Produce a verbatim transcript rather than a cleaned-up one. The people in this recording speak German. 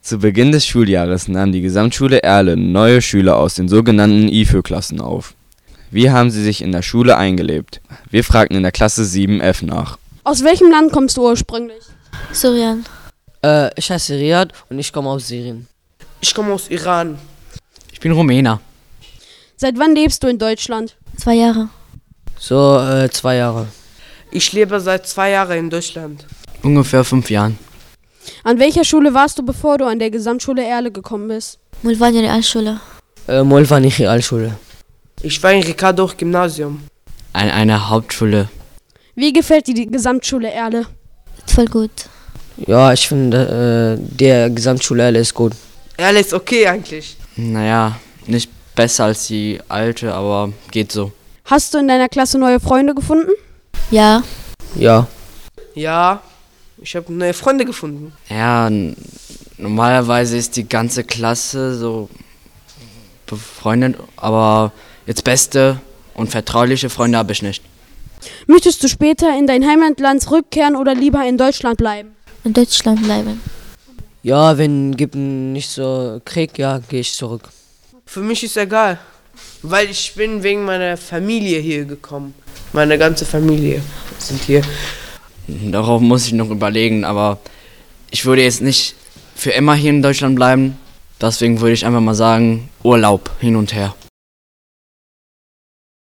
Zu Beginn des Schuljahres nahm die Gesamtschule Erle neue Schüler aus den sogenannten I F Ö-Klassen auf. Wie haben sie sich in der Schule eingelebt? Wir fragten in der Klasse sieben F nach. Aus welchem Land kommst du ursprünglich? Syrien. Äh, ich heiße Riyad und ich komme aus Syrien. Ich komme aus Iran. Ich bin Rumäner. Seit wann lebst du in Deutschland? Zwei Jahre. So, äh, zwei Jahre. Ich lebe seit zwei Jahren in Deutschland. Ungefähr fünf Jahren. An welcher Schule warst du, bevor du an der Gesamtschule Erle gekommen bist? Mulvania Realschule. Äh, Molvani Realschule. Ich war in Ricardo Gymnasium. An einer Hauptschule. Wie gefällt dir die Gesamtschule Erle? Voll gut. Ja, ich finde, äh, der Gesamtschule Erle ist gut. Erle ist okay eigentlich. Naja, nicht besser als die alte, aber geht so. Hast du in deiner Klasse neue Freunde gefunden? Ja. Ja. Ja, ich habe neue Freunde gefunden. Ja, n- normalerweise ist die ganze Klasse so befreundet, aber jetzt beste und vertrauliche Freunde habe ich nicht. Möchtest du später in dein Heimatland zurückkehren oder lieber in Deutschland bleiben? In Deutschland bleiben. Ja, wenn gibt nicht so Krieg, ja, gehe ich zurück. Für mich ist egal, weil ich bin wegen meiner Familie hier gekommen. Meine ganze Familie sind hier. Darauf muss ich noch überlegen, aber ich würde jetzt nicht für immer hier in Deutschland bleiben. Deswegen würde ich einfach mal sagen, Urlaub hin und her.